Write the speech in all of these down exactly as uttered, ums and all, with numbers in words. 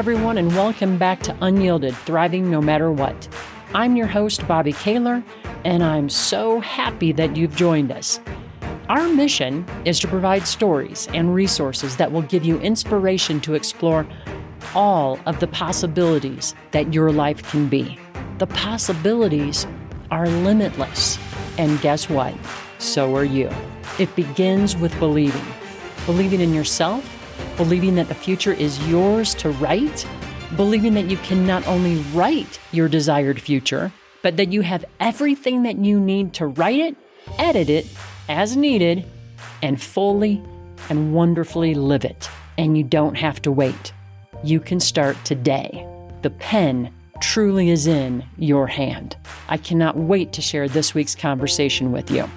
everyone, and welcome back to Unyielded, Thriving No Matter What. I'm your host, Bobby Kaler, and I'm so happy that you've joined us. Our mission is to provide stories and resources that will give you inspiration to explore all of the possibilities that your life can be. The possibilities are limitless. And guess what? So are you. It begins with believing. Believing in yourself, believing that the future is yours to write, believing that you can not only write your desired future, but that you have everything that you need to write it, edit it as needed, and fully and wonderfully live it. And you don't have to wait. You can start today. The pen truly is in your hand. I cannot wait to share this week's conversation with you.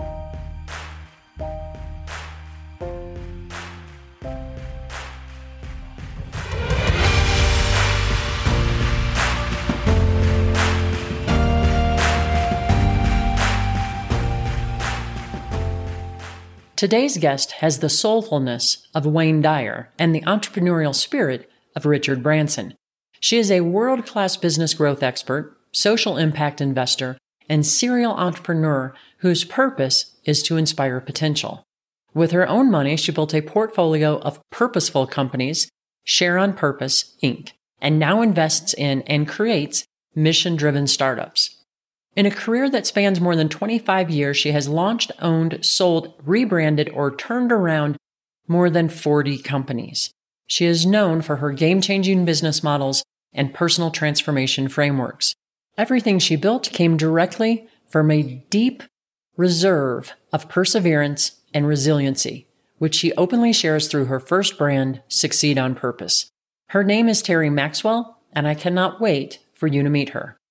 Today's guest has the soulfulness of Wayne Dyer and the entrepreneurial spirit of Richard Branson. She is a world-class business growth expert, social impact investor, and serial entrepreneur whose purpose is to inspire potential. With her own money, she built a portfolio of purposeful companies, Share on Purpose, Incorporated, and now invests in and creates mission-driven startups. In a career that spans more than twenty-five years, she has launched, owned, sold, rebranded, or turned around more than forty companies. She is known for her game-changing business models and personal transformation frameworks. Everything she built came directly from a deep reserve of perseverance and resiliency, which she openly shares through her first brand, Succeed on Purpose. Her name is Terry Maxwell, and I cannot wait for you to meet her.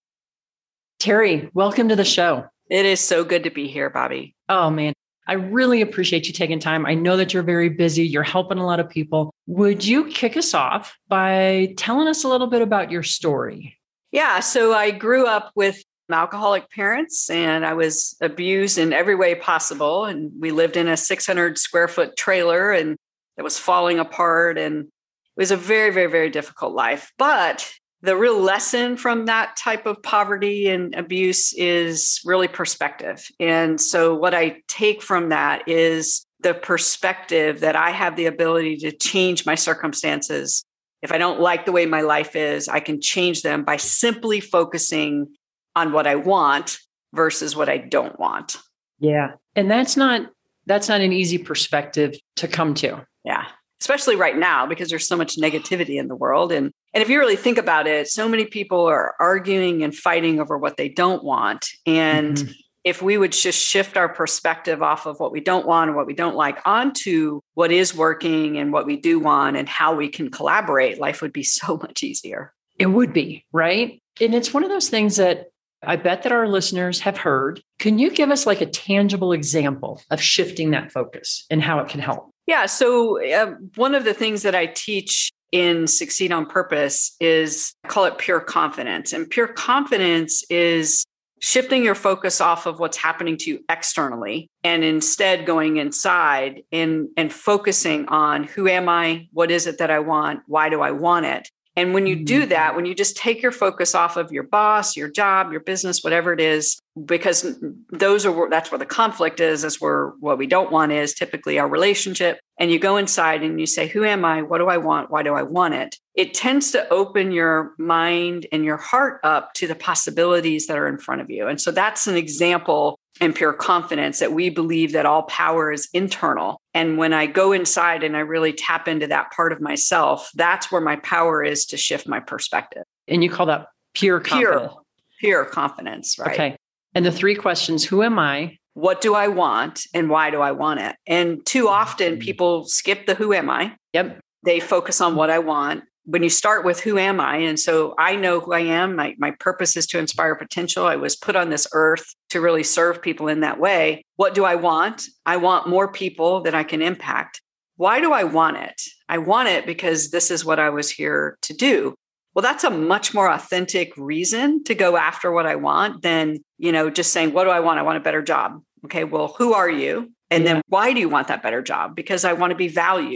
Terry, welcome to the show. It is so good to be here, Bobby. Oh, man. I really appreciate you taking time. I know that you're very busy. You're helping a lot of people. Would you kick us off by telling us a little bit about your story? Yeah. So I grew up with alcoholic parents and I was abused in every way possible. And we lived in a six hundred square foot trailer and it was falling apart. And it was a very, very, very difficult life. But the real lesson from that type of poverty and abuse is really perspective. And so what I take from that is the perspective that I have the ability to change my circumstances. If I don't like the way my life is, I can change them by simply focusing on what I want versus what I don't want. Yeah. And that's not, that's not an easy perspective to come to. Yeah. Especially right now, because there's so much negativity in the world. And, and if you really think about it, so many people are arguing and fighting over what they don't want. And mm-hmm. if we would just shift our perspective off of what we don't want and what we don't like onto what is working and what we do want and how we can collaborate, life would be so much easier. It would be, right? And it's one of those things that I bet that our listeners have heard. Can you give us like a tangible example of shifting that focus and how it can help? Yeah. So uh, one of the things that I teach in Succeed on Purpose is I call it pure confidence. And pure confidence is shifting your focus off of what's happening to you externally and instead going inside and, and focusing on who am I? What is it that I want? Why do I want it? And when you do that, when you just take your focus off of your boss, your job, your business, whatever it is, because those are, that's where the conflict is, is where what we don't want is typically our relationship. And you go inside and you say, who am I? What do I want? Why do I want it? It tends to open your mind and your heart up to the possibilities that are in front of you. And so that's an example in pure confidence that we believe that all power is internal. And when I go inside and I really tap into that part of myself, that's where my power is to shift my perspective. And you call that pure confidence. Pure, pure confidence, right? Okay. And the three questions, who am I? What do I want? And why do I want it? And too often people skip the who am I? Yep. They focus on what I want. When you start with who am I? And so I know who I am. My, my purpose is to inspire potential. I was put on this earth to really serve people in that way. What do I want? I want more people that I can impact. Why do I want it? I want it because this is what I was here to do. Well, that's a much more authentic reason to go after what I want than, you know, just saying, what do I want? I want a better job. Okay, well, who are you? And yeah. then why do you want that better job? Because I want to be valued.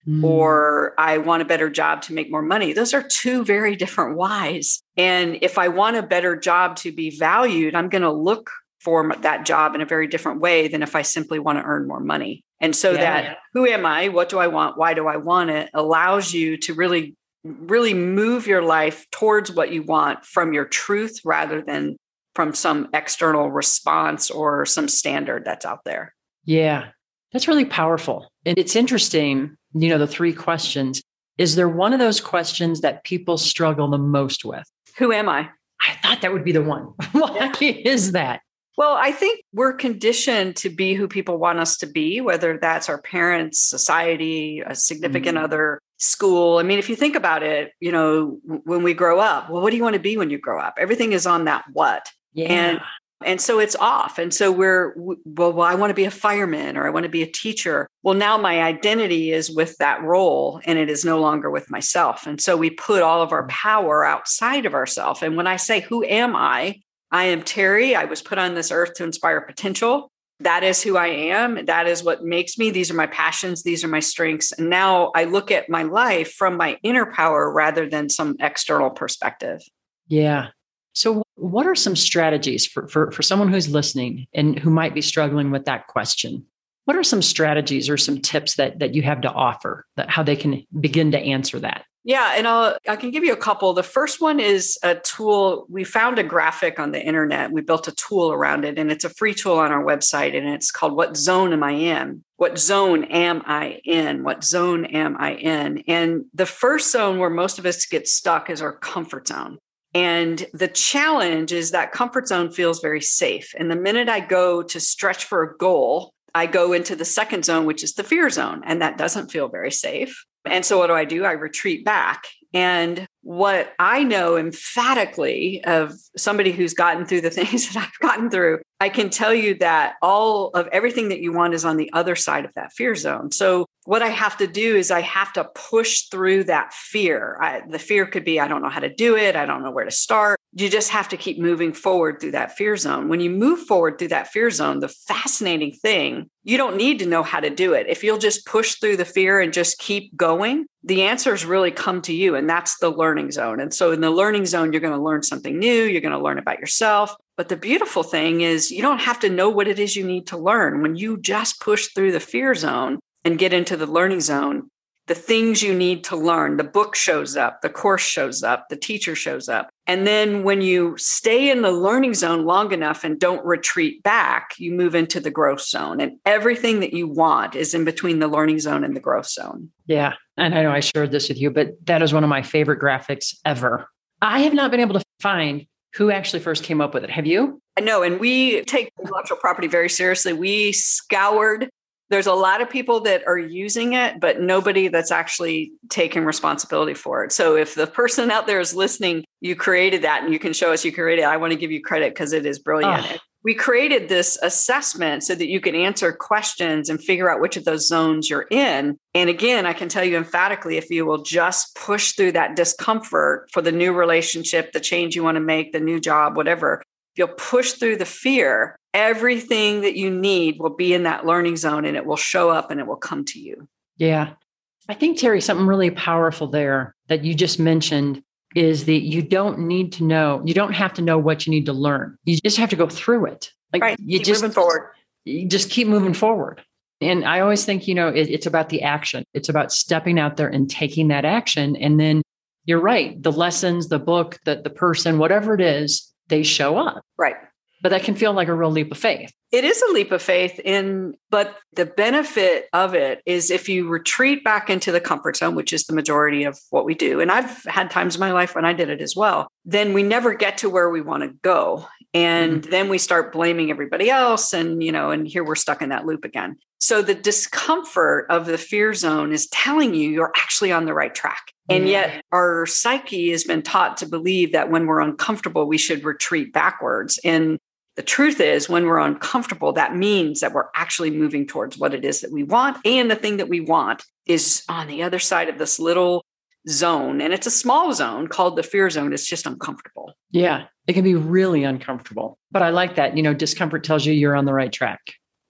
mm. or I want a better job to make more money. Those are two very different whys. And if I want a better job to be valued, I'm going to look for that job in a very different way than if I simply want to earn more money. And so yeah, that yeah. who am I? What do I want? Why do I want it? Allows you to really, really move your life towards what you want from your truth rather than from some external response or some standard that's out there. Yeah, that's really powerful. And it's interesting, you know, the three questions. Is there one of those questions that people struggle the most with? Who am I? I thought that would be the one. Why yeah. is that? Well, I think we're conditioned to be who people want us to be, whether that's our parents, society, a significant mm-hmm. other, school. I mean, if you think about it, you know, when we grow up, well, what do you want to be when you grow up? Everything is on that what. Yeah. And and so it's off. And so we're, well, well, I want to be a fireman or I want to be a teacher. Well, now my identity is with that role and it is no longer with myself. And so we put all of our power outside of ourselves. And when I say, who am I? I am Terry. I was put on this earth to inspire potential. That is who I am. That is what makes me. These are my passions. These are my strengths. And now I look at my life from my inner power rather than some external perspective. Yeah. So what are some strategies for, for, for someone who's listening and who might be struggling with that question? What are some strategies or some tips that, that you have to offer, that how they can begin to answer that? Yeah, and I'll, I can give you a couple. The first one is a tool. We found a graphic on the internet. We built a tool around it, and it's a free tool on our website, and it's called What Zone Am I In? What zone am I in? What zone am I in? And the first zone where most of us get stuck is our comfort zone. And the challenge is that comfort zone feels very safe. And the minute I go to stretch for a goal, I go into the second zone, which is the fear zone, and that doesn't feel very safe. And so what do I do? I retreat back. And what I know emphatically of somebody who's gotten through the things that I've gotten through, I can tell you that all of everything that you want is on the other side of that fear zone. So what I have to do is I have to push through that fear. I, the fear could be, I don't know how to do it. I don't know where to start. You just have to keep moving forward through that fear zone. When you move forward through that fear zone, the fascinating thing, you don't need to know how to do it. If you'll just push through the fear and just keep going, the answers really come to you. And that's the learning zone. And so in the learning zone, you're going to learn something new. You're going to learn about yourself. But the beautiful thing is you don't have to know what it is you need to learn. When you just push through the fear zone and get into the learning zone, the things you need to learn, the book shows up, the course shows up, the teacher shows up. And then when you stay in the learning zone long enough and don't retreat back, you move into the growth zone. And everything that you want is in between the learning zone and the growth zone. Yeah. And I know I shared this with you, but that is one of my favorite graphics ever. I have not been able to find who actually first came up with it. Have you? No. And we take intellectual property very seriously. We scoured. There's a lot of people that are using it, but nobody that's actually taking responsibility for it. So if the person out there is listening, you created that and you can show us you created it, I want to give you credit because it is brilliant. Oh. We created this assessment so that you can answer questions and figure out which of those zones you're in. And again, I can tell you emphatically, if you will just push through that discomfort for the new relationship, the change you want to make, the new job, whatever, if you'll push through the fear, everything that you need will be in that learning zone and it will show up and it will come to you. Yeah. I think, Terry, something really powerful there that you just mentioned is that you don't need to know, you don't have to know what you need to learn. You just have to go through it. Like right. you keep just moving forward. You just keep moving forward. And I always think, you know, it, it's about the action. It's about stepping out there and taking that action. And then you're right. The lessons, the book, the, the person, whatever it is, they show up. Right. But that can feel like a real leap of faith. It is a leap of faith in, but the benefit of it is if you retreat back into the comfort zone, which is the majority of what we do. And I've had times in my life when I did it as well. Then we never get to where we want to go. And mm-hmm. then we start blaming everybody else. And, you know, and here we're stuck in that loop again. So the discomfort of the fear zone is telling you you're actually on the right track. And yet our psyche has been taught to believe that when we're uncomfortable, we should retreat backwards. And the truth is, when we're uncomfortable, that means that we're actually moving towards what it is that we want. And the thing that we want is on the other side of this little zone. And it's a small zone called the fear zone. It's just uncomfortable. Yeah, it can be really uncomfortable. But I like that. You know, discomfort tells you you're on the right track.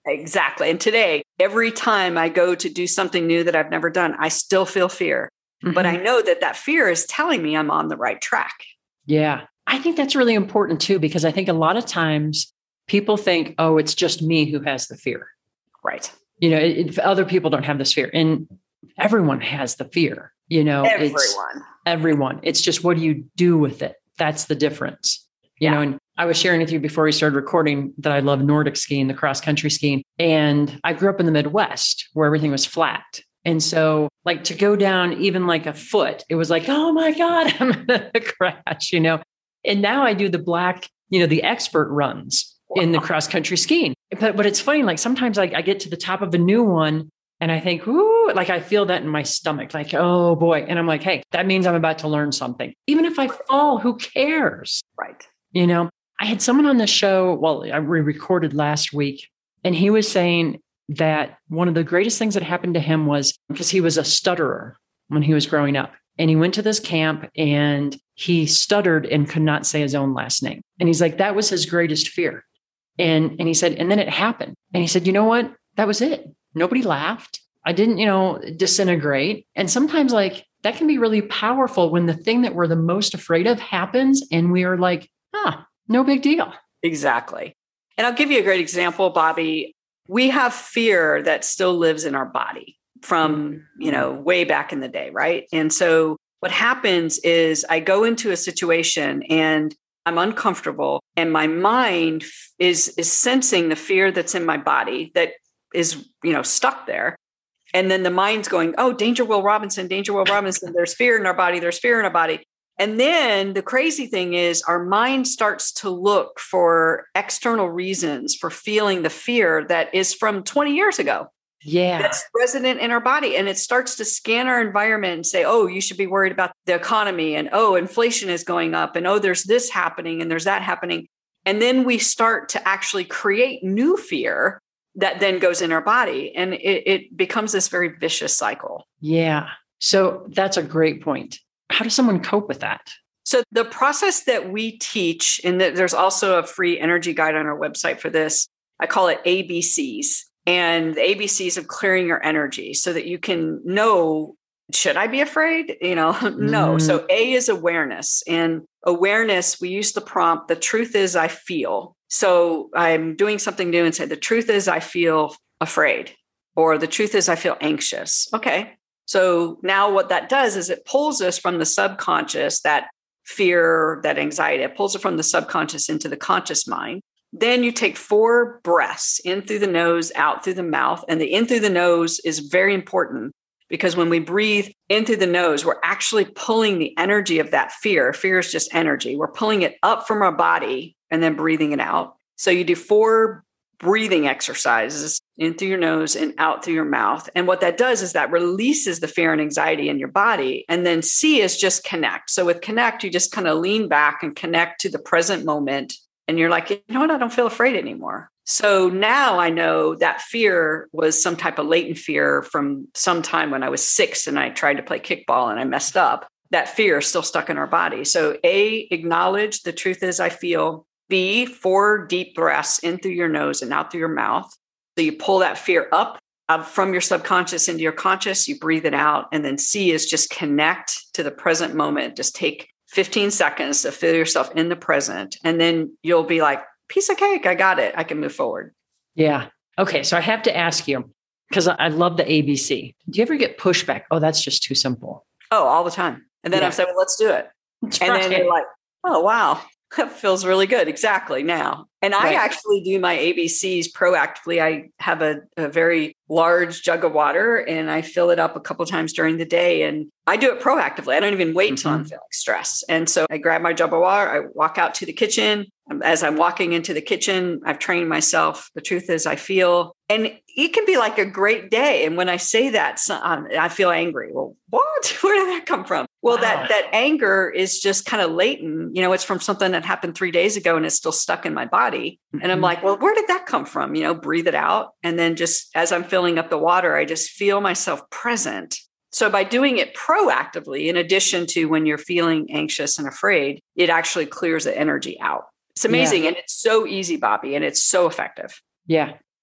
Exactly. And today, every time I go to do something new that I've never done, I still feel fear. Mm-hmm. But I know that that fear is telling me I'm on the right track. Yeah. I think that's really important too, because I think a lot of times people think, oh, it's just me who has the fear. Right. You know, it, it, other people don't have this fear. And everyone has the fear, you know. Everyone. It's, everyone. It's just, what do you do with it? That's the difference. You yeah. know, and I was sharing with you before we started recording that I love Nordic skiing, the cross country skiing. And I grew up in the Midwest where everything was flat. And so like to go down even like a foot, it was like, oh my God, I'm going to crash, you know. And now I do the black, you know, the expert runs wow. in the cross country skiing. But but it's funny, like sometimes I, I get to the top of a new one and I think, ooh, like I feel that in my stomach, like, oh boy. And I'm like, hey, that means I'm about to learn something. Even if I fall, who cares? Right. You know, I had someone on the show, well, I re-recorded last week, and he was saying that one of the greatest things that happened to him was because he was a stutterer when he was growing up. And he went to this camp and he stuttered and could not say his own last name. And he's like, that was his greatest fear. And, and he said, and then it happened. And he said, you know what? That was it. Nobody laughed. I didn't, you know, disintegrate. And sometimes like that can be really powerful when the thing that we're the most afraid of happens and we are like, ah, no big deal. Exactly. And I'll give you a great example, Bobby. We have fear that still lives in our body from, you know, way back in the day, right? And so what happens is I go into a situation and I'm uncomfortable and my mind is is sensing the fear that's in my body that is, you know, stuck there. And then the mind's going, oh, danger, Will Robinson, danger, Will Robinson. There's fear in our body. There's fear in our body. And then the crazy thing is our mind starts to look for external reasons for feeling the fear that is from twenty years ago. Yeah. That's resident in our body. And it starts to scan our environment and say, oh, you should be worried about the economy. And oh, inflation is going up. And oh, there's this happening and there's that happening. And then we start to actually create new fear that then goes in our body. And it, it becomes this very vicious cycle. Yeah. So that's a great point. How does someone cope with that? So the process that we teach, and there's also a free energy guide on our website for this, I call it A B Cs. And the A B Cs of clearing your energy so that you can know, should I be afraid? You know, no. Mm. So A is awareness. And awareness, we use the prompt, the truth is I feel. So I'm doing something new and say, the truth is I feel afraid, or the truth is I feel anxious. Okay. So now what that does is it pulls us from the subconscious, that fear, that anxiety, it pulls it from the subconscious into the conscious mind. Then you take four breaths in through the nose, out through the mouth. And the in through the nose is very important because when we breathe in through the nose, we're actually pulling the energy of that fear. Fear is just energy. We're pulling it up from our body and then breathing it out. So you do four breathing exercises in through your nose and out through your mouth. And what that does is that releases the fear and anxiety in your body. And then C is just connect. So with connect, you just kind of lean back and connect to the present moment. And you're like, you know what? I don't feel afraid anymore. So now I know that fear was some type of latent fear from some time when I was six and I tried to play kickball and I messed up. That fear is still stuck in our body. So A, acknowledge the truth is I feel. B, four deep breaths in through your nose and out through your mouth. So you pull that fear up, up from your subconscious into your conscious, you breathe it out. And then C is just connect to the present moment. Just take fifteen seconds to feel yourself in the present. And then you'll be like, piece of cake, I got it. I can move forward. Yeah. Okay. So I have to ask you, because I love the A B C. Do you ever get pushback? Oh, that's just too simple. Oh, all the time. And then yeah. I say, well, let's do it. That's and right. then you're like, oh, wow. That feels really good. Exactly now. And I right. actually do my A B Cs proactively. I have a, a very large jug of water and I fill it up a couple of times during the day. And I do it proactively. I don't even wait till mm-hmm. I'm feeling stressed. And so I grab my jug of water. I walk out to the kitchen. As I'm walking into the kitchen, I've trained myself. The truth is I feel, and it can be like a great day. And when I say that, um, I feel angry. Well, what? Where did that come from? Well, wow. that that anger is just kind of latent. You know, it's from something that happened three days ago and it's still stuck in my body. Mm-hmm. And I'm like, well, where did that come from? You know, breathe it out. And then just as I'm filling up the water, I just feel myself present. So by doing it proactively, in addition to when you're feeling anxious and afraid, it actually clears the energy out. It's amazing. Yeah. And it's so easy, Bobby, and it's so effective. Yeah.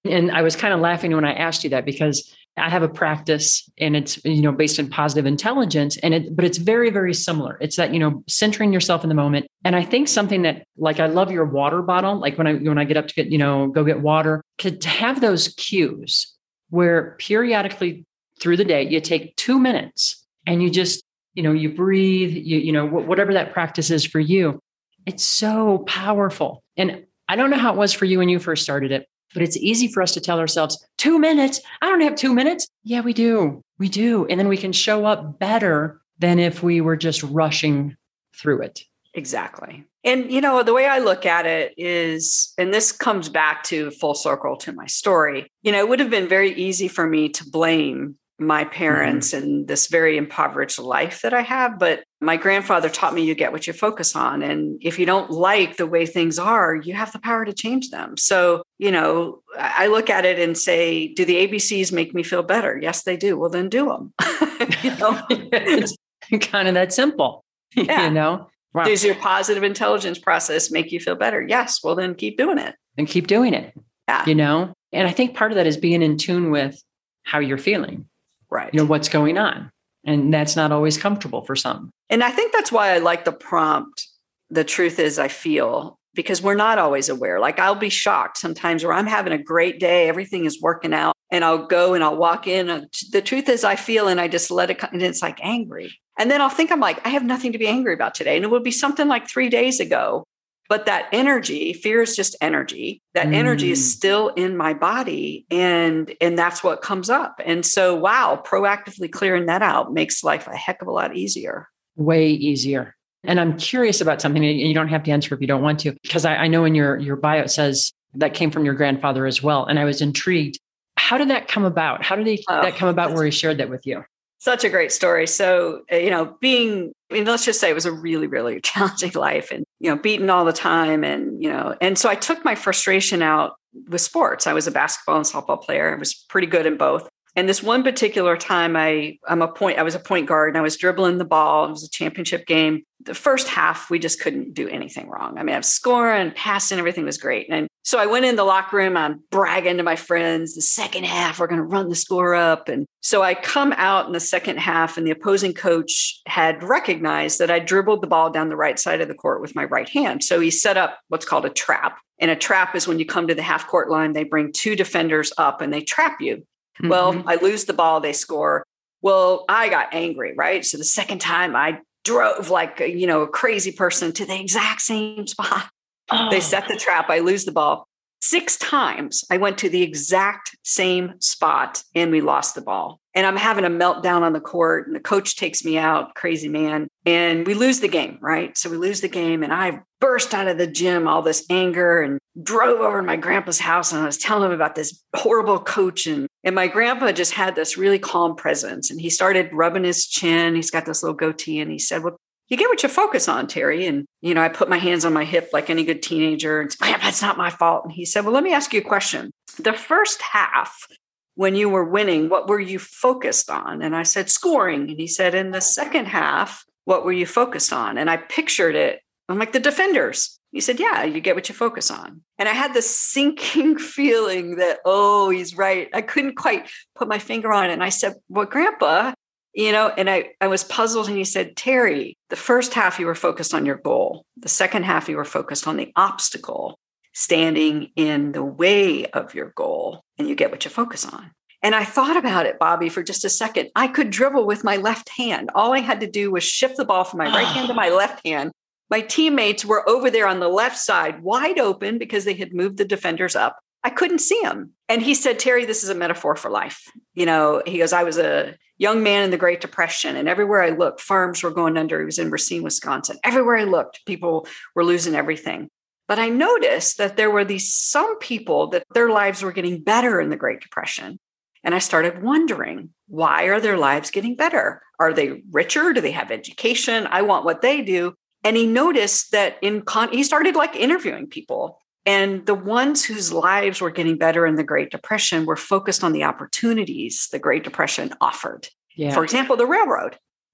And I was kind of laughing when I asked you that because I have a practice and it's, you know, based in positive intelligence and it, but it's very, very similar. It's that, you know, centering yourself in the moment. And I think something that like, I love your water bottle. Like when I, when I get up to get, you know, go get water, to have those cues where periodically through the day, you take two minutes and you just, you know, you breathe, you, you know, whatever that practice is for you. It's so powerful. And I don't know how it was for you when you first started it, but it's easy for us to tell ourselves, two minutes. I don't have two minutes. Yeah, we do. We do. And then we can show up better than if we were just rushing through it. Exactly. And, you know, the way I look at it is, and this comes back to full circle to my story, you know, it would have been very easy for me to blame my parents mm-hmm. and this very impoverished life that I have. But my grandfather taught me you get what you focus on. And if you don't like the way things are, you have the power to change them. So, you know, I look at it and say, do the A B Cs make me feel better? Yes, they do. Well, then do them. you know? It's kind of that simple, yeah. you know? Wow. Does your positive intelligence process make you feel better? Yes. Well, then keep doing it. And keep doing it. Yeah. You know? And I think part of that is being in tune with how you're feeling. Right. You know, what's going on. And that's not always comfortable for some. And I think that's why I like the prompt. The truth is I feel, because we're not always aware. Like I'll be shocked sometimes where I'm having a great day. Everything is working out and I'll go and I'll walk in. And the truth is I feel, and I just let it come. And it's like angry. And then I'll think I'm like, I have nothing to be angry about today. And it will be something like three days ago. But that energy, fear is just energy. That mm. energy is still in my body. And, and that's what comes up. And so, wow, proactively clearing that out makes life a heck of a lot easier. Way easier. And I'm curious about something, and you don't have to answer if you don't want to, because I, I know in your, your bio, it says that came from your grandfather as well. And I was intrigued. How did that come about? How did he, oh, that come about where he shared that with you? Such a great story. So, you know, being, I mean, let's just say it was a really, really challenging life and, you know, beaten all the time. And, you know, and so I took my frustration out with sports. I was a basketball and softball player. I was pretty good in both. And this one particular time I, I'm a point, I was a point guard and I was dribbling the ball. It was a championship game. The first half, we just couldn't do anything wrong. I mean, I was scoring, passing, everything was great. And so I went in the locker room, I'm bragging to my friends, the second half, we're going to run the score up. And so I come out in the second half and the opposing coach had recognized that I dribbled the ball down the right side of the court with my right hand. So he set up what's called a trap. And a trap is when you come to the half court line, they bring two defenders up and they trap you. Mm-hmm. Well, I lose the ball, they score. Well, I got angry, right? So the second time I drove like, a, you know, a crazy person to the exact same spot. Oh. They set the trap. I lose the ball. Six times I went to the exact same spot and we lost the ball. And I'm having a meltdown on the court and the coach takes me out, crazy man. And we lose the game, right? So we lose the game and I burst out of the gym, all this anger, and drove over to my grandpa's house. And I was telling him about this horrible coach. And, and my grandpa just had this really calm presence. And he started rubbing his chin. He's got this little goatee. And he said, well, you get what you focus on, Terry. And, you know, I put my hands on my hip like any good teenager. And Grandpa, it's not my fault. And he said, well, let me ask you a question. The first half, when you were winning, what were you focused on? And I said, scoring. And he said, in the second half, what were you focused on? And I pictured it. I'm like, the defenders. He said, yeah, you get what you focus on. And I had this sinking feeling that, oh, he's right. I couldn't quite put my finger on it. And I said, well, Grandpa, you know, and I, I was puzzled. And he said, Terry, the first half you were focused on your goal. The second half you were focused on the obstacle standing in the way of your goal, and you get what you focus on. And I thought about it, Bobby, for just a second. I could dribble with my left hand. All I had to do was shift the ball from my right hand to my left hand. My teammates were over there on the left side, wide open because they had moved the defenders up. I couldn't see them. And he said, Terry, this is a metaphor for life. You know, he goes, I was a young man in the Great Depression, and everywhere I looked, farms were going under. He was in Racine, Wisconsin. Everywhere I looked, people were losing everything. But I noticed that there were these some people that their lives were getting better in the Great Depression. And I started wondering, why are their lives getting better? Are they richer? Do they have education? I want what they do. And he noticed that in con- he started like interviewing people. And the ones whose lives were getting better in the Great Depression were focused on the opportunities the Great Depression offered. Yeah. For example, the railroad.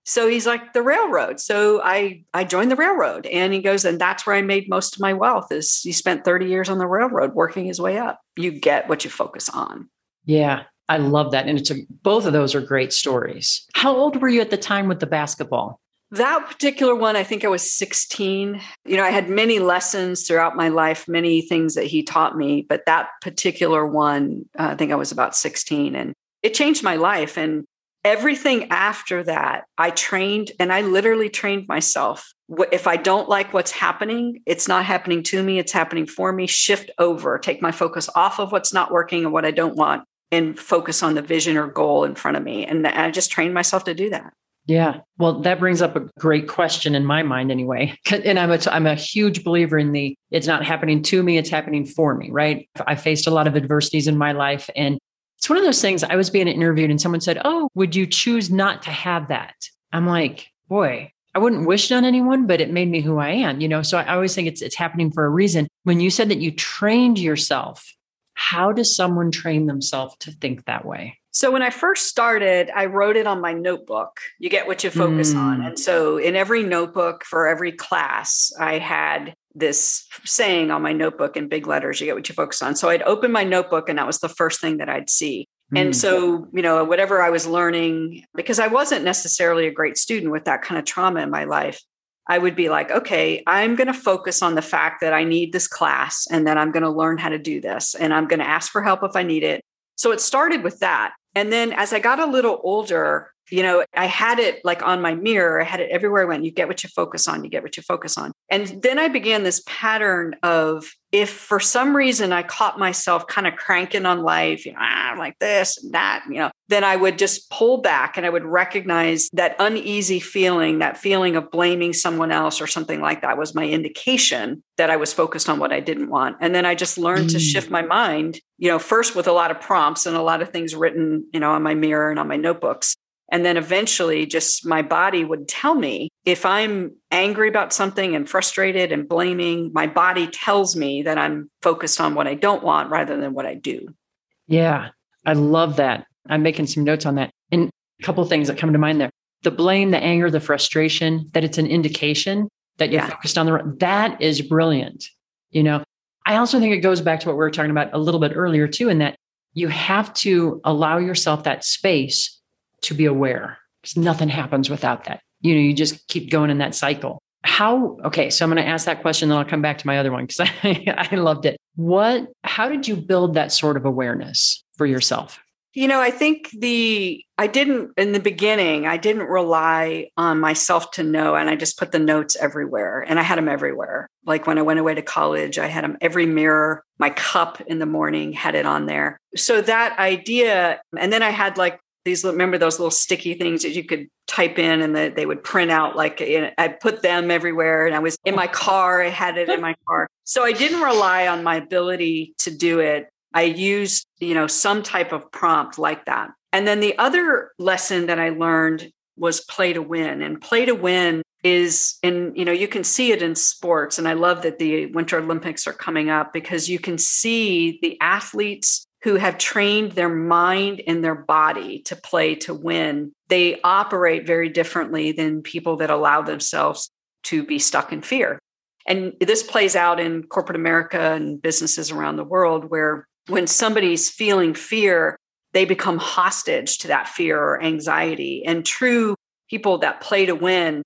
So he's like, the railroad. So I, I joined the railroad. And he goes, and that's where I made most of my wealth is he spent thirty years on the railroad working his way up. You get what you focus on. Yeah, I love that. And it's a, both of those are great stories. How old were you at the time with the basketball? That particular one, I think I was sixteen. You know, I had many lessons throughout my life, many things that he taught me, but that particular one, uh, I think I was about sixteen, and it changed my life. And everything after that, I trained, and I literally trained myself. If I don't like what's happening, it's not happening to me, it's happening for me. Shift over, take my focus off of what's not working and what I don't want, and focus on the vision or goal in front of me. And I just trained myself to do that. Yeah. Well, that brings up a great question in my mind anyway. And I'm a, I'm a huge believer in the, it's not happening to me, it's happening for me, right? I faced a lot of adversities in my life. And it's one of those things, I was being interviewed and someone said, oh, would you choose not to have that? I'm like, boy, I wouldn't wish it on anyone, but it made me who I am, you know? So I always think it's, it's happening for a reason. When you said that you trained yourself, how does someone train themselves to think that way? So when I first started, I wrote it on my notebook. You get what you focus mm. on. And so in every notebook for every class, I had this saying on my notebook in big letters, you get what you focus on. So I'd open my notebook and that was the first thing that I'd see. Mm. And so, you know, whatever I was learning, because I wasn't necessarily a great student with that kind of trauma in my life, I would be like, okay, I'm going to focus on the fact that I need this class and that I'm going to learn how to do this. And I'm going to ask for help if I need it. So it started with that. And then as I got a little older, you know, I had it like on my mirror. I had it everywhere I went. You get what you focus on. You get what you focus on. And then I began this pattern of if for some reason I caught myself kind of cranking on life, you know, ah, like this and that, you know, then I would just pull back and I would recognize that uneasy feeling, that feeling of blaming someone else or something like that was my indication that I was focused on what I didn't want. And then I just learned mm. to shift my mind, you know, first with a lot of prompts and a lot of things written, you know, on my mirror and on my notebooks. And then eventually just my body would tell me if I'm angry about something and frustrated and blaming, my body tells me that I'm focused on what I don't want rather than what I do. Yeah, I love that. I'm making some notes on that. And a couple of things that come to mind there. The blame, the anger, the frustration, that it's an indication that you're yeah. focused on the right. That is brilliant. You know, I also think it goes back to what we were talking about a little bit earlier too, in that you have to allow yourself that space to be aware, because nothing happens without that. You know, you just keep going in that cycle. How, okay, so I'm going to ask that question, then I'll come back to my other one because I, I loved it. What, how did you build that sort of awareness for yourself? You know, I think the, I didn't, in the beginning, I didn't rely on myself to know. And I just put the notes everywhere and I had them everywhere. Like when I went away to college, I had them every mirror, my cup in the morning had it on there. So that idea, and then I had like, these, remember those little sticky things that you could type in and that they would print out, like I put them everywhere and I was in my car, I had it in my car. So I didn't rely on my ability to do it. I used, you know, some type of prompt like that. And then the other lesson that I learned was play to win. And play to win is, and, you know, you can see it in sports. And I love that the Winter Olympics are coming up because you can see the athletes who have trained their mind and their body to play to win. They operate very differently than people that allow themselves to be stuck in fear. And this plays out in corporate America and businesses around the world, where when somebody's feeling fear, they become hostage to that fear or anxiety. And true people that play to win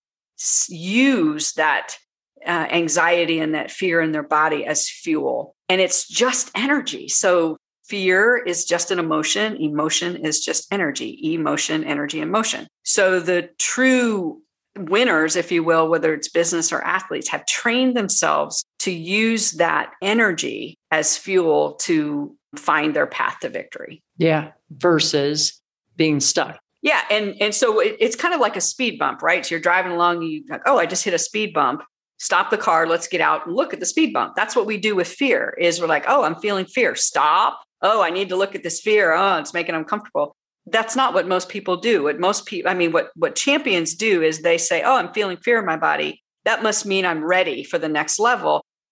use that uh, anxiety and that fear in their body as fuel. And it's just energy. So fear is just an emotion. Emotion is just energy. Emotion, energy, and motion. So the true winners, if you will, whether it's business or athletes, have trained themselves to use that energy as fuel to find their path to victory. Yeah. Versus being stuck. Yeah. And, and so it, it's kind of like a speed bump, right? So you're driving along, you like, oh, I just hit a speed bump. Stop the car. Let's get out and look at the speed bump. That's what we do with fear is we're like, oh, I'm feeling fear. Stop. Oh, I need to look at this fear. Oh, it's making them uncomfortable. That's not what most people do. What most people, I mean, what, what champions do is they say, oh, I'm feeling fear in my body. That must mean I'm ready for the next level.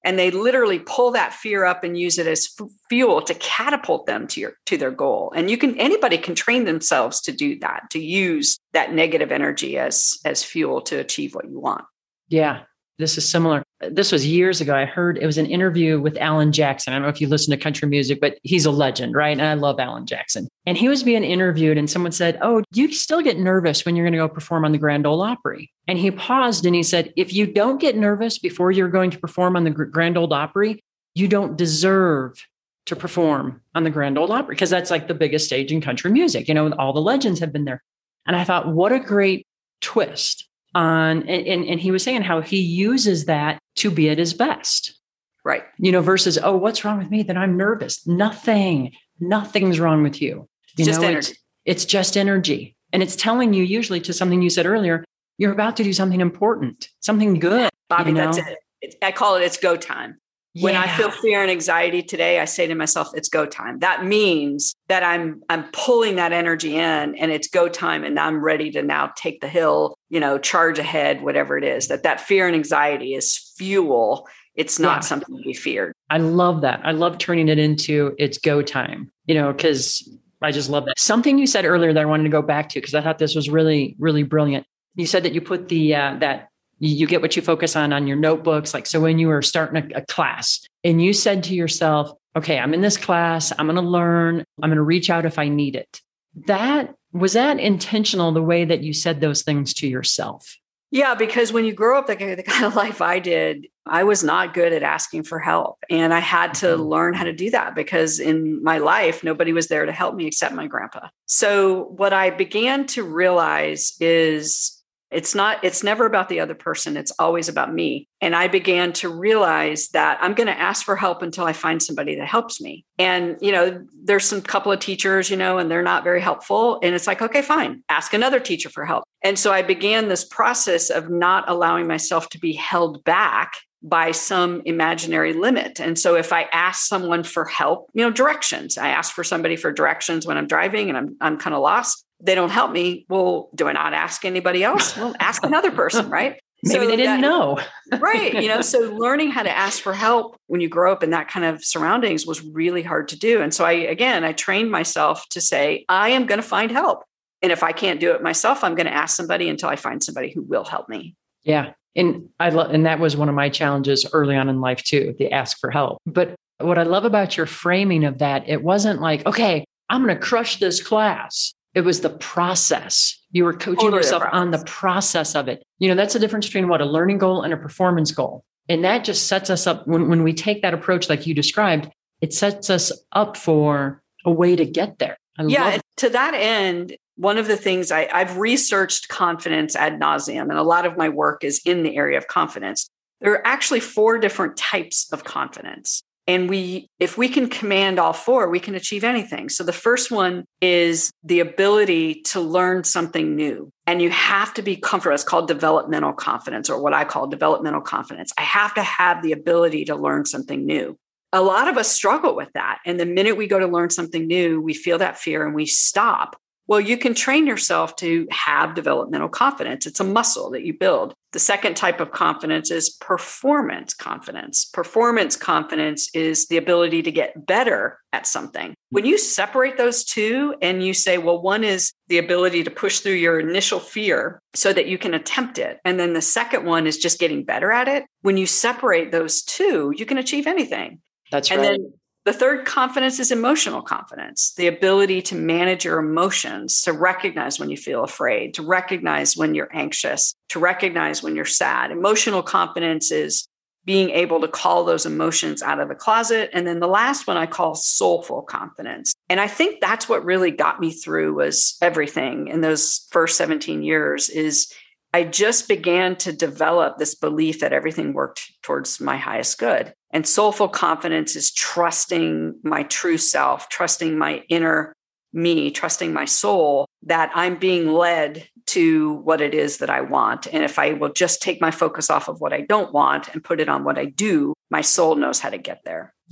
And they literally pull that fear up and use it as f- fuel to catapult them to your to their goal. And you can anybody can train themselves to do that, to use that negative energy as as fuel to achieve what you want. Yeah, this is similar. This was years ago. I heard it was an interview with Alan Jackson. I don't know if you listen to country music, but he's a legend, right? And I love Alan Jackson. And he was being interviewed and someone said, "Oh, do you still get nervous when you're going to go perform on the Grand Ole Opry?" And he paused and he said, "If you don't get nervous before you're going to perform on the Grand Ole Opry, you don't deserve to perform on the Grand Ole Opry," because that's like the biggest stage in country music. You know, all the legends have been there. And I thought, what a great twist on, and, and, and he was saying how he uses that to be at his best. Right. You know, versus, "Oh, what's wrong with me? That I'm nervous." Nothing, nothing's wrong with you. You It's just know, energy. It's, it's just energy. And it's telling you usually to something you said earlier, you're about to do something important, something good. Bobby, you know? that's it. It- I call it, it's go time. When I Yeah. feel fear and anxiety today, I say to myself, it's go time. That means that I'm I'm pulling that energy in and it's go time and I'm ready to now take the hill, you know, charge ahead, whatever it is. That that fear and anxiety is fuel. It's not Yeah. something to be feared. I love that. I love turning it into it's go time, you know, because I just love that. Something you said earlier that I wanted to go back to, because I thought this was really, really brilliant. You said that you put the, uh, that you get what you focus on on your notebooks. Like, so when you were starting a, a class and you said to yourself, "Okay, I'm in this class, I'm going to learn, I'm going to reach out if I need it." That was that intentional, the way that you said those things to yourself? Yeah, because when you grow up the, the kind of life I did, I was not good at asking for help. And I had to learn how to do that because in my life, nobody was there to help me except my grandpa. So what I began to realize is it's not, it's never about the other person. It's always about me. And I began to realize that I'm going to ask for help until I find somebody that helps me. And, you know, there's some couple of teachers, you know, and they're not very helpful. And it's like, okay, fine, ask another teacher for help. And so I began this process of not allowing myself to be held back by some imaginary limit. And so if I ask someone for help, you know, directions, I ask for somebody for directions when I'm driving and I'm, I'm kind of lost. They don't help me. Well, do I not ask anybody else? Well, ask another person, right? Maybe So they didn't that, know. Right. You know, so learning how to ask for help when you grow up in that kind of surroundings was really hard to do. And so I, again, I trained myself to say, I am going to find help. And if I can't do it myself, I'm going to ask somebody until I find somebody who will help me. Yeah. And I love, and that was one of my challenges early on in life too, the ask for help. But what I love about your framing of that, it wasn't like, okay, I'm going to crush this class. It was the process. You were coaching Totally yourself the on the process of it. You know, that's the difference between what a learning goal and a performance goal. And that just sets us up when, when we take that approach, like you described, it sets us up for a way to get there. I yeah. love And to that end, one of the things I, I've researched confidence ad nauseum, and a lot of my work is in the area of confidence. There are actually four different types of confidence. And we, if we can command all four, we can achieve anything. So the first one is the ability to learn something new. And you have to be comfortable. It's called developmental confidence, or what I call developmental confidence. I have to have the ability to learn something new. A lot of us struggle with that. And the minute we go to learn something new, we feel that fear and we stop. Well, you can train yourself to have developmental confidence. It's a muscle that you build. The second type of confidence is performance confidence. Performance confidence is the ability to get better at something. When you separate those two and you say, well, one is the ability to push through your initial fear so that you can attempt it. And then the second one is just getting better at it. When you separate those two, you can achieve anything. That's and right. Then the third confidence is emotional confidence, the ability to manage your emotions, to recognize when you feel afraid, to recognize when you're anxious, to recognize when you're sad. Emotional confidence is being able to call those emotions out of the closet. And then the last one I call soulful confidence. And I think that's what really got me through was everything in those first seventeen years is I just began to develop this belief that everything worked towards my highest good. And soulful confidence is trusting my true self, trusting my inner me, trusting my soul, that I'm being led to what it is that I want. And if I will just take my focus off of what I don't want and put it on what I do, my soul knows how to get there. Yeah.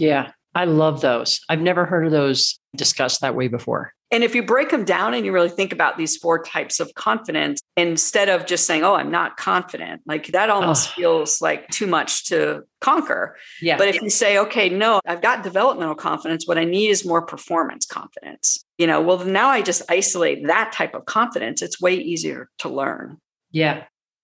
I love those. I've never heard of those discussed that way before. And if you break them down and you really think about these four types of confidence, instead of just saying, oh, I'm not confident, like that almost oh. feels like too much to conquer. Yeah. But if you say, okay, no, I've got developmental confidence. What I need is more performance confidence. You know, well, now I just isolate that type of confidence. It's way easier to learn. Yeah.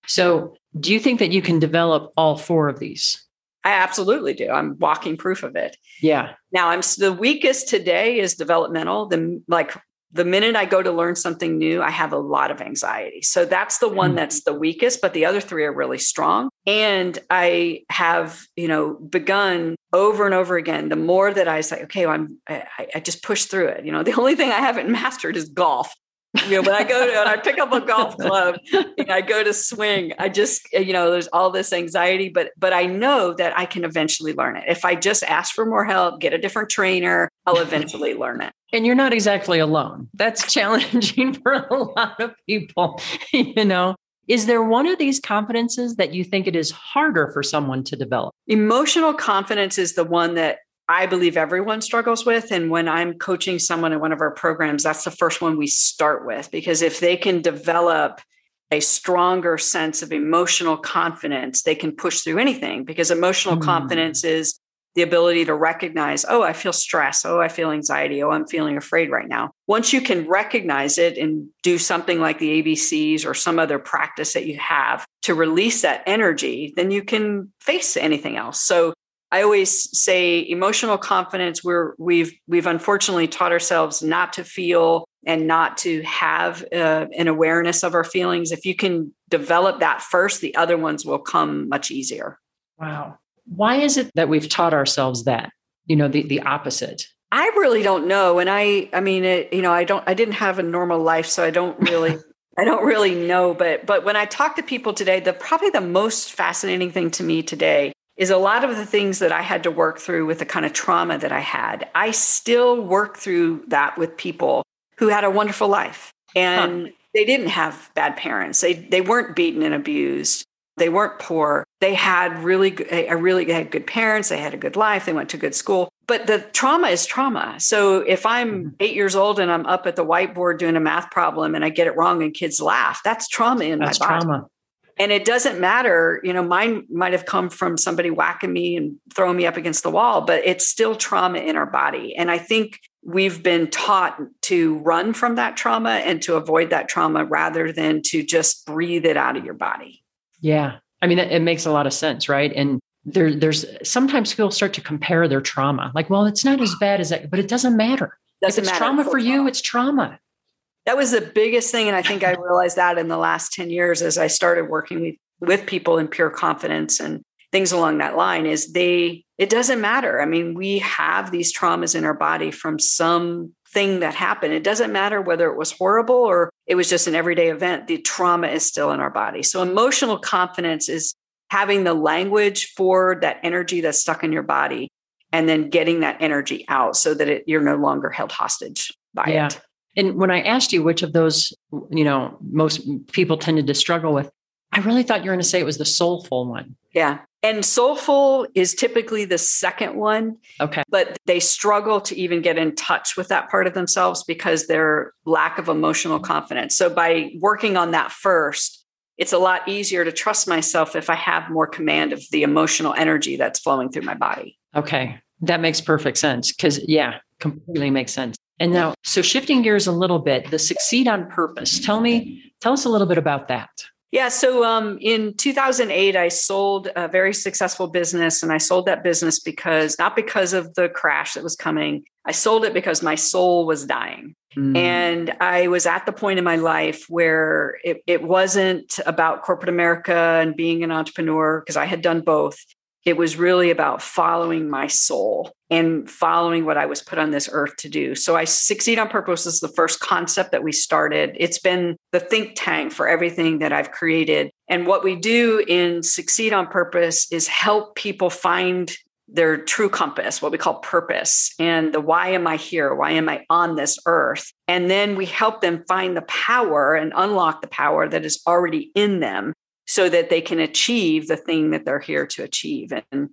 So do you think that you can develop all four of these? I absolutely do. I'm walking proof of it. Yeah. Now I'm the weakest today is developmental. The like the minute I go to learn something new, I have a lot of anxiety. So that's the one that's the weakest, but the other three are really strong. And I have, you know, begun over and over again. The more that I say, okay, well, I'm, I, I just push through it. You know, the only thing I haven't mastered is golf. You know, when I go to, when I pick up a golf club and I go to swing, I just, you know, there's all this anxiety, but, but I know that I can eventually learn it. If I just ask for more help, get a different trainer, I'll eventually learn it. And you're not exactly alone. That's challenging for a lot of people, you know. Is there one of these confidences that you think it is harder for someone to develop? Emotional confidence is the one that I believe everyone struggles with. And when I'm coaching someone in one of our programs, that's the first one we start with, because if they can develop a stronger sense of emotional confidence, they can push through anything, because emotional mm. confidence is the ability to recognize, oh, I feel stress. Oh, I feel anxiety. Oh, I'm feeling afraid right now. Once you can recognize it and do something like the A B Cs or some other practice that you have to release that energy, then you can face anything else. So I always say emotional confidence, we're, we've, we've unfortunately taught ourselves not to feel and not to have uh, an awareness of our feelings. If you can develop that first, the other ones will come much easier. Wow. Why is it that we've taught ourselves that, you know, the, the opposite? I really don't know. And I, I mean, it, you know, I don't, I didn't have a normal life, so I don't really, I don't really know. But, but when I talk to people today, the probably the most fascinating thing to me today is a lot of the things that I had to work through with the kind of trauma that I had. I still work through that with people who had a wonderful life, and huh. they didn't have bad parents. They they weren't beaten and abused. They weren't poor. They had really good, a really they had good parents. They had a good life. They went to good school. But the trauma is trauma. So if I'm eight years old and I'm up at the whiteboard doing a math problem and I get it wrong and kids laugh, that's trauma in that's my body. Trauma. And it doesn't matter, you know, mine might have come from somebody whacking me and throwing me up against the wall, but it's still trauma in our body. And I think we've been taught to run from that trauma and to avoid that trauma rather than to just breathe it out of your body. Yeah. I mean, it, it makes a lot of sense, right? And there, there's sometimes people start to compare their trauma. Like, well, it's not as bad as that, but it doesn't matter. Doesn't if it's matter. trauma for you, it's trauma. That was the biggest thing. And I think I realized that in the last ten years, as I started working with, with people in pure confidence and things along that line, is they, it doesn't matter. I mean, we have these traumas in our body from something that happened. It doesn't matter whether it was horrible or it was just an everyday event. The trauma is still in our body. So emotional confidence is having the language for that energy that's stuck in your body and then getting that energy out so that it, you're no longer held hostage by yeah. it. And when I asked you which of those, you know, most people tended to struggle with, I really thought you were going to say it was the soulful one. Yeah. And soulful is typically the second one. Okay. But they struggle to even get in touch with that part of themselves because their lack of emotional confidence. So by working on that first, it's a lot easier to trust myself if I have more command of the emotional energy that's flowing through my body. Okay. That makes perfect sense. Because yeah, completely makes sense. And now, so shifting gears a little bit, the Succeed on Purpose. Tell me, tell us a little bit about that. Yeah. So um, in two thousand eight, I sold a very successful business, and I sold that business because, not because of the crash that was coming. I sold it because my soul was dying. Mm. And I was at the point in my life where it, it wasn't about corporate America and being an entrepreneur, because I had done both. It was really about following my soul and following what I was put on this earth to do. So I Succeed on Purpose is the first concept that we started. It's been the think tank for everything that I've created. And what we do in Succeed on Purpose is help people find their true compass, what we call purpose, and the why am I here? Why am I on this earth? And then we help them find the power and unlock the power that is already in them, so that they can achieve the thing that they're here to achieve. And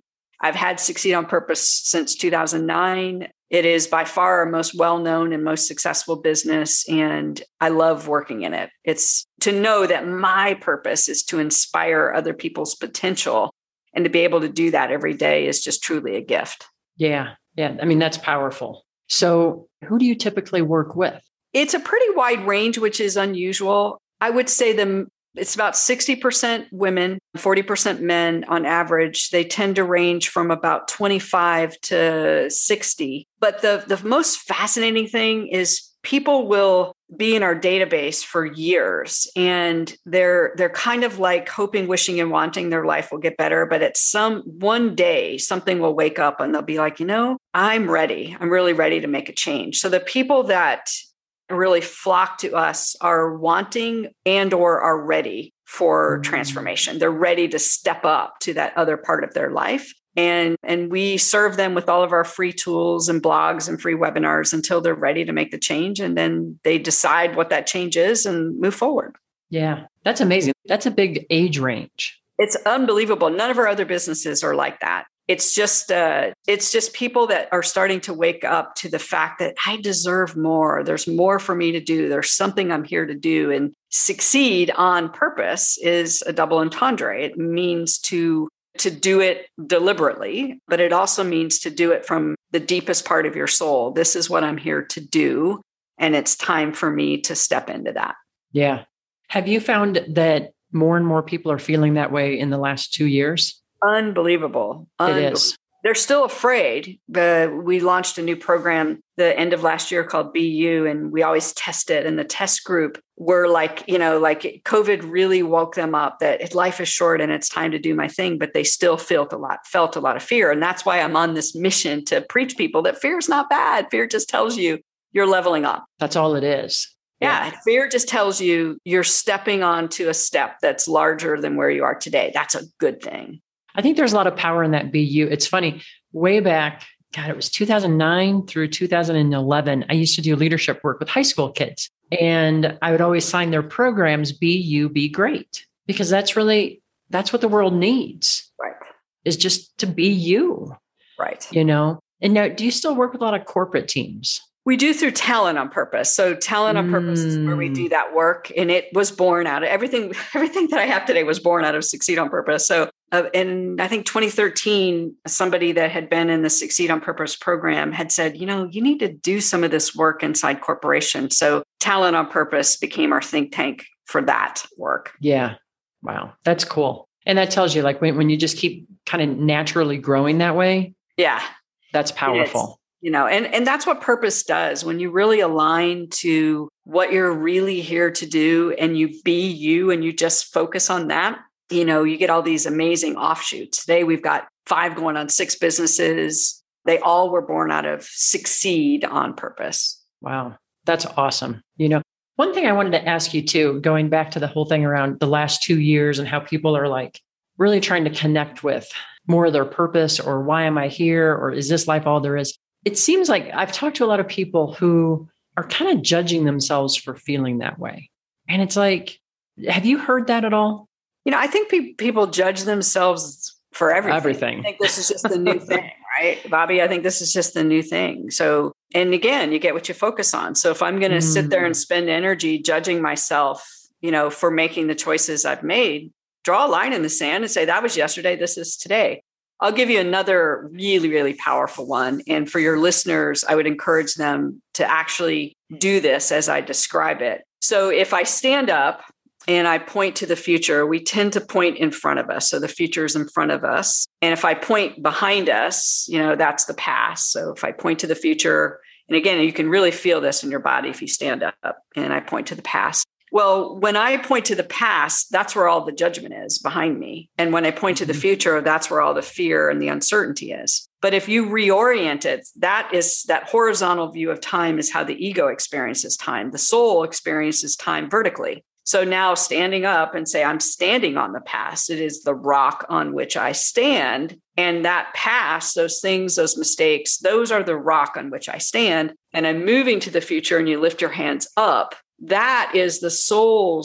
I've had Succeed on Purpose since two thousand nine. It is by far our most well-known and most successful business, and I love working in it. It's to know that my purpose is to inspire other people's potential, and to be able to do that every day is just truly a gift. Yeah. Yeah. I mean, that's powerful. So who do you typically work with? It's a pretty wide range, which is unusual. I would say the It's about sixty percent women, forty percent men on average. They tend to range from about twenty-five to sixty. But the, the most fascinating thing is people will be in our database for years, and they're they're kind of like hoping, wishing, and wanting their life will get better. But at some one day, something will wake up and they'll be like, you know, I'm ready. I'm really ready to make a change. So the people that really flock to us are wanting and or are ready for transformation. They're ready to step up to that other part of their life. And, and we serve them with all of our free tools and blogs and free webinars until they're ready to make the change. And then they decide what that change is and move forward. Yeah, that's amazing. That's a big age range. It's unbelievable. None of our other businesses are like that. It's just uh, it's just people that are starting to wake up to the fact that I deserve more. There's more for me to do. There's something I'm here to do. And Succeed on Purpose is a double entendre. It means to to do it deliberately, but it also means to do it from the deepest part of your soul. This is what I'm here to do, and it's time for me to step into that. Yeah. Have you found that more and more people are feeling that way in the last two years? Unbelievable. Unbelievable. It is. They're still afraid. But we launched a new program the end of last year called Be You, and we always test it. And the test group were like, you know, like COVID really woke them up that life is short and it's time to do my thing, but they still felt a lot, felt a lot of fear. And that's why I'm on this mission to preach people that fear is not bad. Fear just tells you you're leveling up. That's all it is. Yeah. yeah. Fear just tells you you're stepping onto a step that's larger than where you are today. That's a good thing. I think there's a lot of power in that Be You. It's funny, way back, God, it was two thousand nine through two thousand eleven. I used to do leadership work with high school kids, and I would always sign their programs, Be You, Be Great, because that's really, that's what the world needs. Right. Is just to be you. Right. You know, and now, do you still work with a lot of corporate teams? We do through Talent on Purpose. So Talent on Purpose mm. is where we do that work. And it was born out of everything, everything that I have today was born out of Succeed on Purpose. So uh, in, I think twenty thirteen, somebody that had been in the Succeed on Purpose program had said, you know, you need to do some of this work inside corporations. So Talent on Purpose became our think tank for that work. Yeah. Wow. That's cool. And that tells you like when, when you just keep kind of naturally growing that way. Yeah. That's powerful. You know, and, and that's what purpose does. When you really align to what you're really here to do and you be you and you just focus on that, you know, you get all these amazing offshoots. Today, we've got five going on six businesses. They all were born out of Succeed on Purpose. Wow. That's awesome. You know, one thing I wanted to ask you too, going back to the whole thing around the last two years and how people are like really trying to connect with more of their purpose or why am I here? Or is this life all there is? It seems like I've talked to a lot of people who are kind of judging themselves for feeling that way. And it's like, have you heard that at all? You know, I think pe- people judge themselves for everything. Everything. I think this is just the new thing, right? Bobby, I think this is just the new thing. So, and again, you get what you focus on. So if I'm going to mm. sit there and spend energy judging myself, you know, for making the choices I've made, draw a line in the sand and say, that was yesterday, this is today. I'll give you another really, really powerful one. And for your listeners, I would encourage them to actually do this as I describe it. So if I stand up and I point to the future, we tend to point in front of us. So the future is in front of us. And if I point behind us, you know, that's the past. So if I point to the future, and again, you can really feel this in your body if you stand up and I point to the past. Well, when I point to the past, that's where all the judgment is behind me. And when I point to the future, that's where all the fear and the uncertainty is. But if you reorient it, that is that horizontal view of time is how the ego experiences time. The soul experiences time vertically. So now standing up and say, I'm standing on the past. It is the rock on which I stand. And that past, those things, those mistakes, those are the rock on which I stand. And I'm moving to the future and you lift your hands up. That is the soul's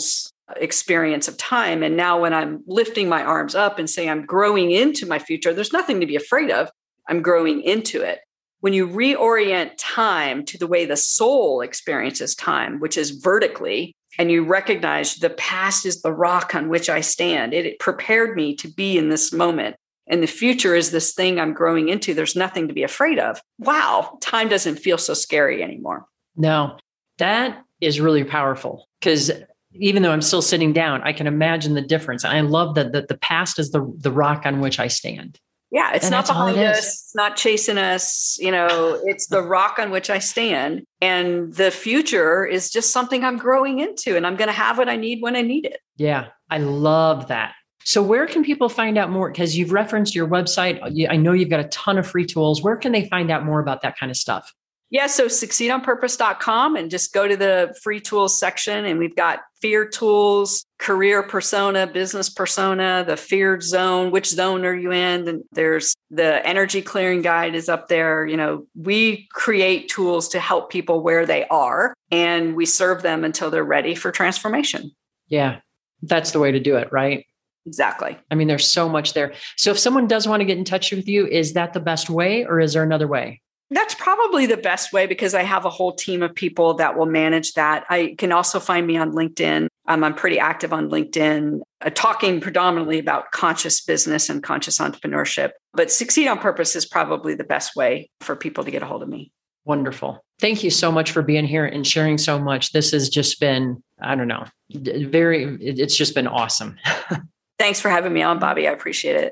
experience of time. And now when I'm lifting my arms up and saying I'm growing into my future, there's nothing to be afraid of. I'm growing into it. When you reorient time to the way the soul experiences time, which is vertically, and you recognize the past is the rock on which I stand, it, it prepared me to be in this moment. And the future is this thing I'm growing into. There's nothing to be afraid of. Wow, time doesn't feel so scary anymore. No, that is really powerful, because even though I'm still sitting down, I can imagine the difference. I love that the, the past is the, the rock on which I stand. Yeah, it's And not that's all behind it us. is. It's not chasing us. You know, it's the rock on which I stand. And the future is just something I'm growing into, and I'm going to have what I need when I need it. Yeah, I love that. So where can people find out more? Because you've referenced your website. I know you've got a ton of free tools. Where can they find out more about that kind of stuff? Yeah, so succeed on purpose dot com, and just go to the free tools section, and we've got fear tools, career persona, business persona, the feared zone, which zone are you in? And there's the energy clearing guide is up there. You know, we create tools to help people where they are, and we serve them until they're ready for transformation. Yeah, that's the way to do it, right? Exactly. I mean, there's so much there. So if someone does want to get in touch with you, is that the best way, or is there another way? That's probably the best way, because I have a whole team of people that will manage that. I can also find me on LinkedIn. Um, I'm pretty active on LinkedIn, uh, talking predominantly about conscious business and conscious entrepreneurship. But Succeed on Purpose is probably the best way for people to get a hold of me. Wonderful. Thank you so much for being here and sharing so much. This has just been, I don't know, very, it's just been awesome. Thanks for having me on, Bobby. I appreciate it.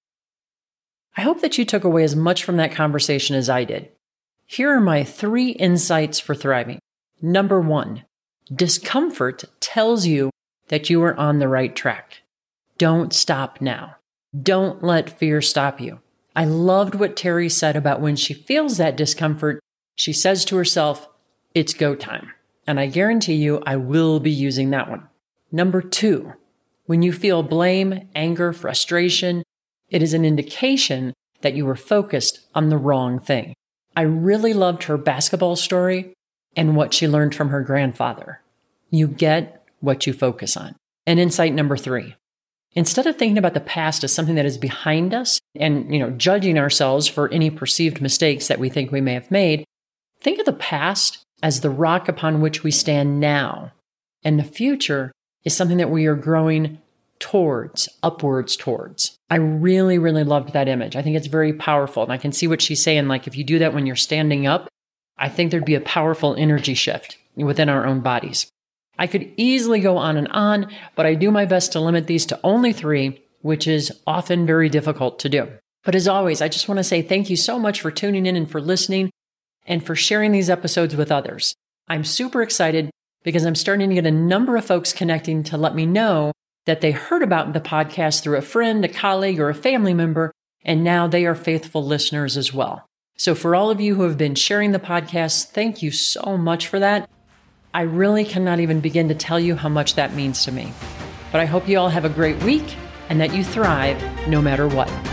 I hope that you took away as much from that conversation as I did. Here are my three insights for thriving. Number one, discomfort tells you that you are on the right track. Don't stop now. Don't let fear stop you. I loved what Terry said about when she feels that discomfort, she says to herself, it's go time. And I guarantee you, I will be using that one. Number two, when you feel blame, anger, frustration, it is an indication that you were focused on the wrong thing. I really loved her basketball story and what she learned from her grandfather. You get what you focus on. And insight number three, instead of thinking about the past as something that is behind us and, you know, judging ourselves for any perceived mistakes that we think we may have made, think of the past as the rock upon which we stand now. And the future is something that we are growing towards, upwards towards. I really, really loved that image. I think it's very powerful. And I can see what she's saying. Like, if you do that when you're standing up, I think there'd be a powerful energy shift within our own bodies. I could easily go on and on, but I do my best to limit these to only three, which is often very difficult to do. But as always, I just want to say thank you so much for tuning in and for listening and for sharing these episodes with others. I'm super excited because I'm starting to get a number of folks connecting to let me know that they heard about the podcast through a friend, a colleague, or a family member, and now they are faithful listeners as well. So for all of you who have been sharing the podcast, thank you so much for that. I really cannot even begin to tell you how much that means to me. But I hope you all have a great week and that you thrive no matter what.